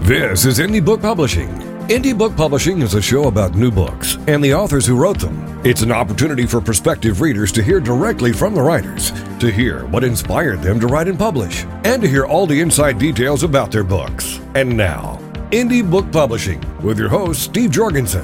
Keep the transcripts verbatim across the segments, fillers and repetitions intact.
This is Indie Book Publishing. Indie Book Publishing is a show about new books and the authors who wrote them. It's an opportunity for prospective readers to hear directly from the writers, to hear what inspired them to write and publish, and to hear all the inside details about their books. And now, Indie Book Publishing with your host, Steve Jorgensen.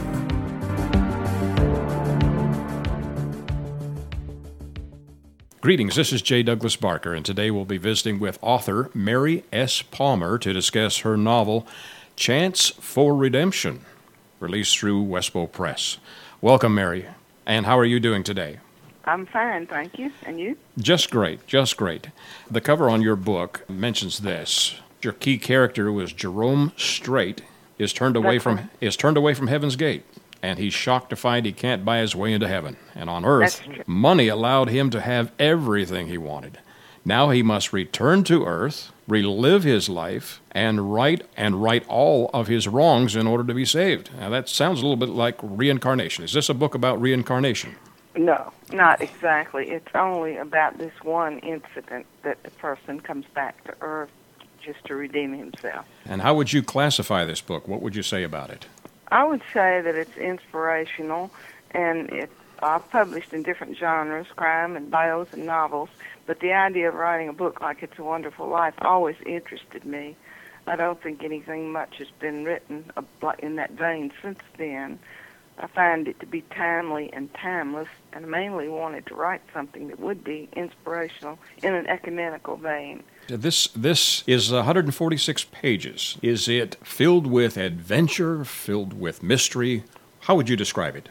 Greetings, this is J. Douglas Barker, and today we'll be visiting with author Mary S. Palmer to discuss her novel, Chance for Redemption, released through Westbow Press. Welcome, Mary, and how are you doing today? I'm fine, thank you. And you? Just great, just great. The cover on your book mentions this. Your key character was Jerome Strait, is turned away That's from right. is turned away from Heaven's Gate. And he's shocked to find he can't buy his way into heaven. And on earth, money allowed him to have everything he wanted. Now he must return to earth, relive his life, and right and right all of his wrongs in order to be saved. Now that sounds a little bit like reincarnation. Is this a book about reincarnation? No, not exactly. It's only about this one incident that the person comes back to earth just to redeem himself. And how would you classify this book? What would you say about it? I would say that it's inspirational, and it, I've published in different genres, crime and bios and novels, but the idea of writing a book like It's a Wonderful Life always interested me. I don't think anything much has been written in that vein since then. I find it to be timely and timeless, and I mainly wanted to write something that would be inspirational in an ecumenical vein. This this is one hundred forty-six pages. Is it filled with adventure, filled with mystery? How would you describe it?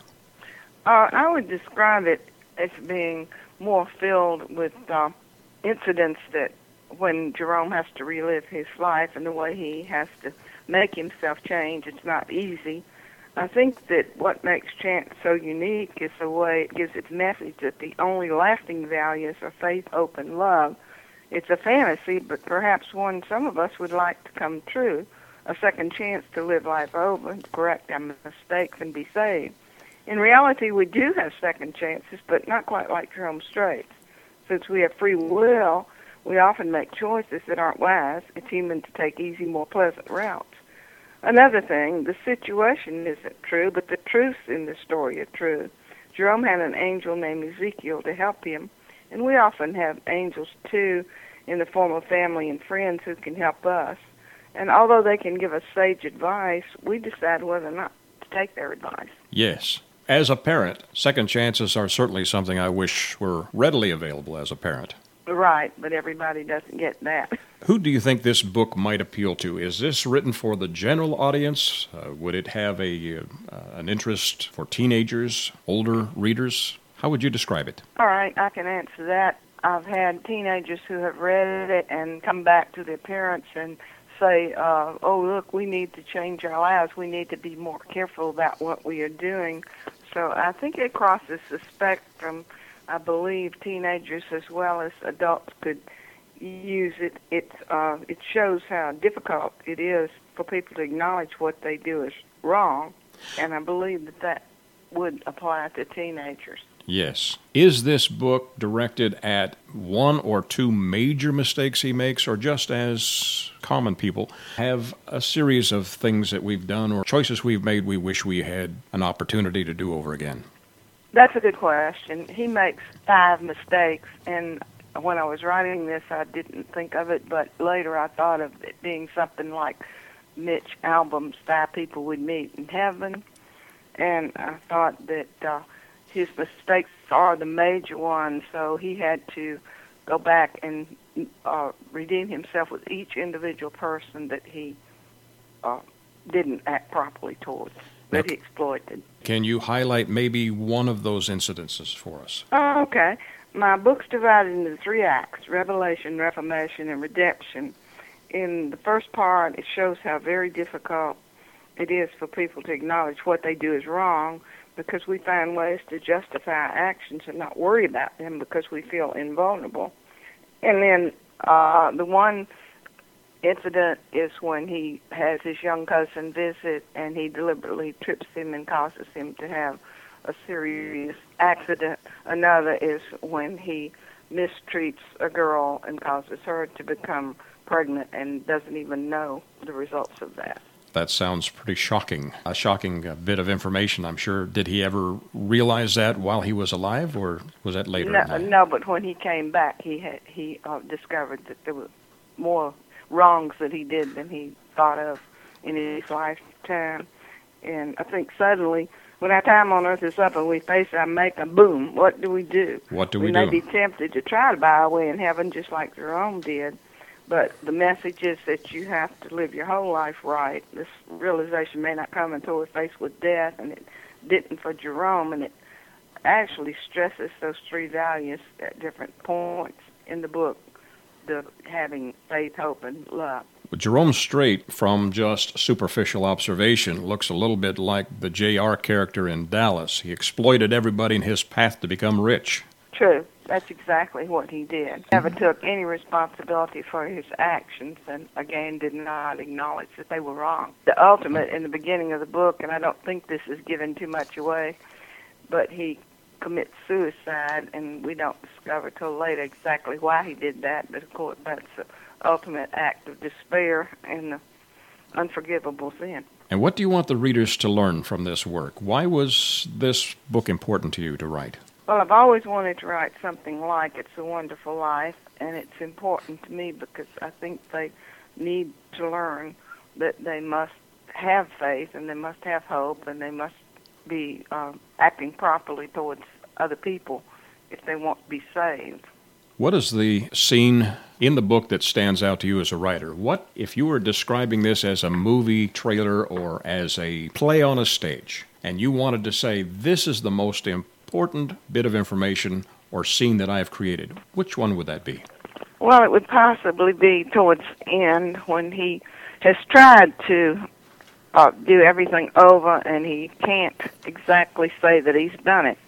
Uh, I would describe it as being more filled with uh, incidents that when Jerome has to relive his life and the way he has to make himself change, it's not easy. I think that what makes Chance so unique is the way it gives its message that the only lasting values are faith, hope, and love. It's a fantasy, but perhaps one some of us would like to come true, a second chance to live life over and correct our mistakes and be saved. In reality, we do have second chances, but not quite like Jerome Strait. Since we have free will, we often make choices that aren't wise. It's human to take easy, more pleasant routes. Another thing, the situation isn't true, but the truths in the story are true. Jerome had an angel named Ezekiel to help him, and we often have angels, too, in the form of family and friends who can help us. And although they can give us sage advice, we decide whether or not to take their advice. Yes. As a parent, second chances are certainly something I wish were readily available as a parent. Right, but everybody doesn't get that. Who do you think this book might appeal to? Is this written for the general audience? Uh, would it have a uh, an interest for teenagers, older readers? How would you describe it? All right, I can answer that. I've had teenagers who have read it and come back to their parents and say, uh, oh, look, we need to change our lives. We need to be more careful about what we are doing. So I think it crosses the spectrum. I believe teenagers as well as adults could use it. It, uh, it shows how difficult it is for people to acknowledge what they do is wrong, and I believe that that would apply to teenagers. Yes. Is this book directed at one or two major mistakes he makes, or just as common people have a series of things that we've done or choices we've made we wish we had an opportunity to do over again? That's a good question. He makes five mistakes, and when I was writing this, I didn't think of it, but later I thought of it being something like Mitch Albom's Five People We'd Meet in Heaven, and I thought that uh, his mistakes are the major ones, so he had to go back and uh, redeem himself with each individual person that he uh, didn't act properly towards, that he exploited. Can you highlight maybe one of those incidences for us? Oh, okay. My book's divided into three acts, Revelation, Reformation, and Redemption. In the first part, it shows how very difficult it is for people to acknowledge what they do is wrong, because we find ways to justify our actions and not worry about them because we feel invulnerable. And then uh, the one incident is when he has his young cousin visit and he deliberately trips him and causes him to have a serious accident. Another is when he mistreats a girl and causes her to become pregnant and doesn't even know the results of that. That sounds pretty shocking. A shocking uh, bit of information, I'm sure. Did he ever realize that while he was alive, or was that later? No, in life? no, but when he came back, he had he uh, discovered that there were more wrongs that he did than he thought of in his lifetime. And I think suddenly, when our time on earth is up and we face our maker, boom, what do we do? What do we, we do? may be tempted to try to buy our way in heaven just like Jerome did, but the message is that you have to live your whole life right. This realization may not come until we're faced with death, and it didn't for Jerome, and it actually stresses those three values at different points in the book, the having faith, hope, and love. But Jerome Strait, from just superficial observation, looks a little bit like the J R character in Dallas. He exploited everybody in his path to become rich. True. That's exactly what he did. Never took any responsibility for his actions, and again did not acknowledge that they were wrong. The ultimate in the beginning of the book, and I don't think this is giving too much away, but he commits suicide, and we don't discover till later exactly why he did that, but of course that's the ultimate act of despair and the unforgivable sin. And what do you want the readers to learn from this work? Why was this book important to you to write? Well, I've always wanted to write something like It's a Wonderful Life, and it's important to me because I think they need to learn that they must have faith and they must have hope and they must be um, acting properly towards other people if they want to be saved. What is the scene in the book that stands out to you as a writer? What, if you were describing this as a movie trailer or as a play on a stage, and you wanted to say, this is the most important bit of information or scene that I have created, which one would that be? Well, it would possibly be towards the end when he has tried to uh, do everything over and he can't exactly say that he's done it.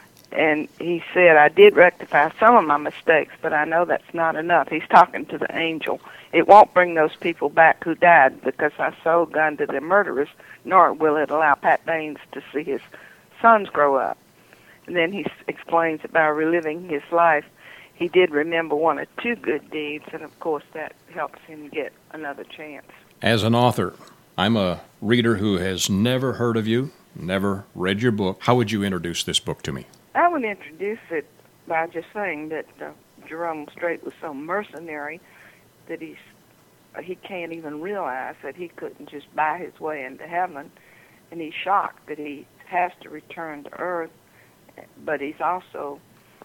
And he said, I did rectify some of my mistakes, but I know that's not enough. He's talking to the angel. It won't bring those people back who died because I sold a gun to the murderers, nor will it allow Pat Baines to see his sons grow up. And then he explains that by reliving his life, he did remember one or two good deeds, and of course that helps him get another chance. As an author, I'm a reader who has never heard of you, never read your book. How would you introduce this book to me? I would introduce it by just saying that uh, Jerome Strait was so mercenary that he's, uh, he can't even realize that he couldn't just buy his way into heaven, and he's shocked that he has to return to earth, but he's also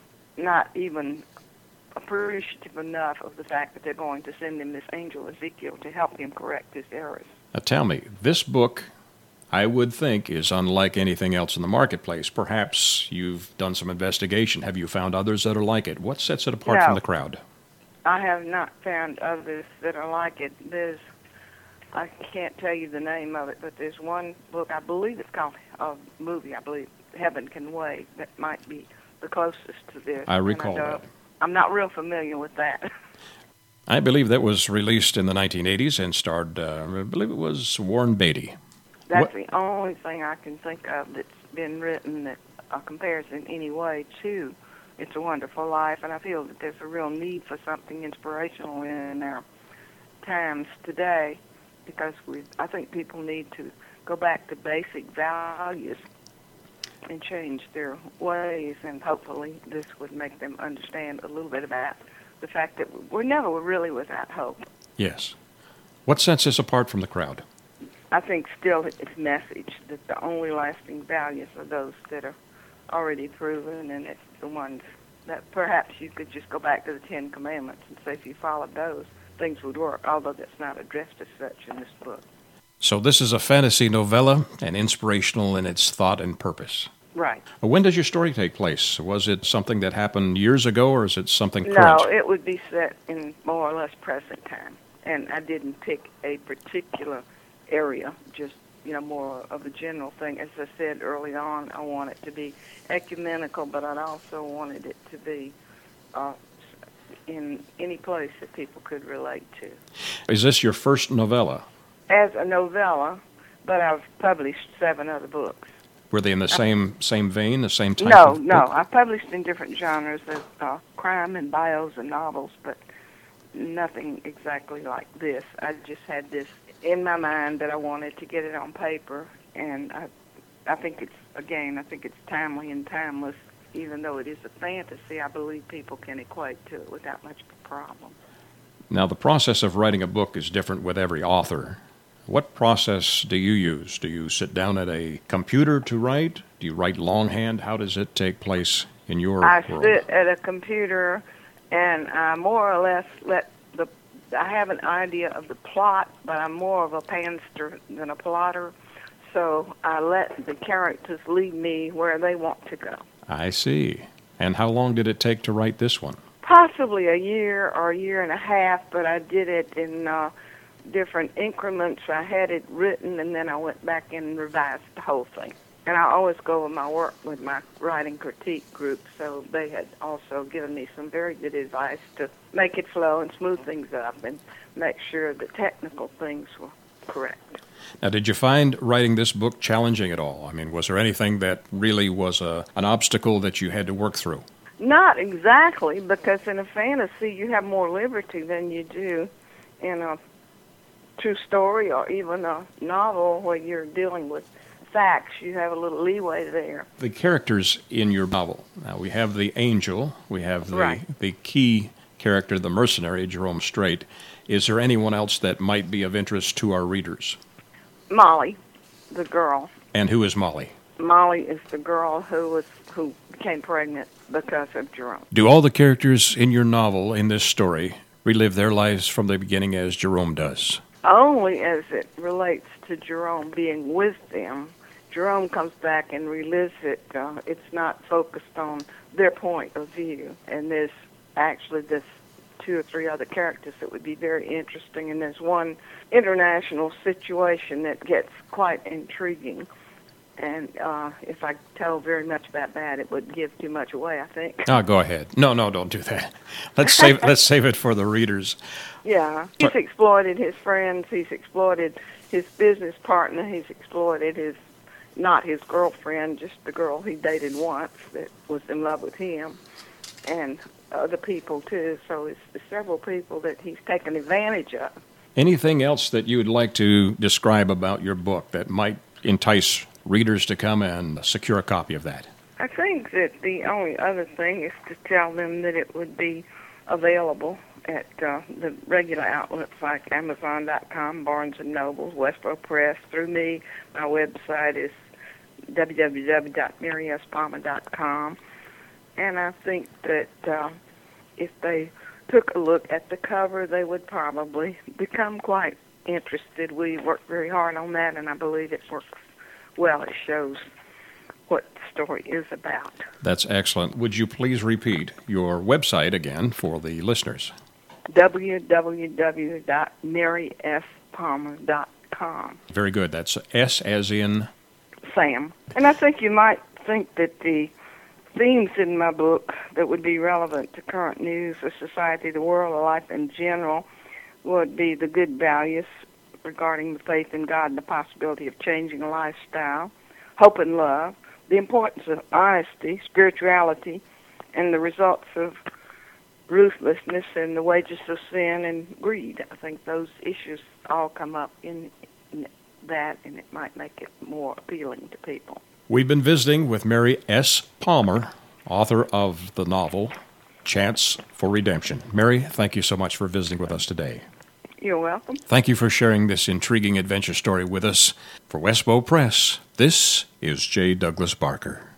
not even appreciative enough of the fact that they're going to send him this angel Ezekiel to help him correct his errors. Now tell me, this book, I would think, is unlike anything else in the marketplace. Perhaps you've done some investigation. Have you found others that are like it? What sets it apart no, from the crowd? I have not found others that are like it. There's, I can't tell you the name of it, but there's one book, I believe it's called a movie, I believe, Heaven Can Wait, that might be the closest to this. I recall I that. I'm not real familiar with that. I believe that was released in the nineteen eighties and starred, uh, I believe it was Warren Beatty. That's What? the only thing I can think of that's been written that uh, compares in any way to It's a Wonderful Life, and I feel that there's a real need for something inspirational in our times today because we, I think people need to go back to basic values and change their ways, and hopefully this would make them understand a little bit about the fact that we're never really without hope. Yes. What sets us apart from the crowd? I think still it's message that the only lasting values are those that are already proven, and it's the ones that perhaps you could just go back to the Ten Commandments and say if you followed those, things would work, although that's not addressed as such in this book. So this is a fantasy novella and inspirational in its thought and purpose. Right. When does your story take place? Was it something that happened years ago, or is it something No, current? it would be set in more or less present time, and I didn't pick a particular area, just, you know, more of a general thing. As I said early on, I want it to be ecumenical, but I also wanted it to be uh, in any place that people could relate to. Is this your first novella? As a novella, but I've published seven other books. Were they in the same same vein, the same type No, of no. book? I published in different genres of uh, crime and bios and novels, but nothing exactly like this. I just had this in my mind that I wanted to get it on paper, and I, I think it's, again, I think it's timely and timeless. Even though it is a fantasy, I believe people can equate to it without much of a problem. Now, the process of writing a book is different with every author. What process do you use? Do you sit down at a computer to write? Do you write longhand? How does it take place in your I world? sit at a computer, and I more or less let the, I have an idea of the plot, but I'm more of a panster than a plotter, so I let the characters lead me where they want to go. I see. And how long did it take to write this one? Possibly a year or a year and a half, but I did it in uh, different increments. I had it written, and then I went back and revised the whole thing. And I always go with my work with my writing critique group, so they had also given me some very good advice to make it flow and smooth things up and make sure the technical things were correct. Now, did you find writing this book challenging at all? I mean, was there anything that really was a, an obstacle that you had to work through? Not exactly, because in a fantasy you have more liberty than you do in a true story or even a novel where you're dealing with facts. You have a little leeway there. The characters in your novel, now we have the angel, we have the, right. the key character, the mercenary, Jerome Strait. Is there anyone else that might be of interest to our readers? Molly, the girl. And who is Molly? Molly is the girl who was who became pregnant because of Jerome. Do all the characters in your novel, in this story, relive their lives from the beginning as Jerome does? Only as it relates to Jerome being with them. Jerome comes back and relives it. Uh, it's not focused on their point of view. And there's actually this two or three other characters that would be very interesting. And there's one international situation that gets quite intriguing. And uh, if I tell very much about that, it would give too much away, I think. Oh, go ahead. No, no, don't do that. Let's save let's save it for the readers. Yeah, he's exploited his friends. He's exploited his business partner. He's exploited his, not his girlfriend, just the girl he dated once that was in love with him, and other people too. So it's, it's several people that he's taken advantage of. Anything else that you would like to describe about your book that might entice readers to come and secure a copy of that? I think that the only other thing is to tell them that it would be available at uh, the regular outlets like Amazon dot com, Barnes and Noble, Westboro Press, through me. My website is w w w dot mary s palmer dot com. And I think that uh, if they took a look at the cover, they would probably become quite interested. We worked very hard on that, and I believe it works well. It shows what the story is about. That's excellent. Would you please repeat your website again for the listeners? w w w dot mary s palmer dot com. Very good. That's S as in? Sam. And I think you might think that the themes in my book that would be relevant to current news, the society, the world, or life in general, would be the good values regarding the faith in God and the possibility of changing a lifestyle, hope and love, the importance of honesty, spirituality, and the results of ruthlessness and the wages of sin and greed. I think those issues all come up in, in that, and it might make it more appealing to people. We've been visiting with Mary S. Palmer, author of the novel Chance for Redemption. Mary, thank you so much for visiting with us today. You're welcome. Thank you for sharing this intriguing adventure story with us. For Westboro Press, this is J. Douglas Barker.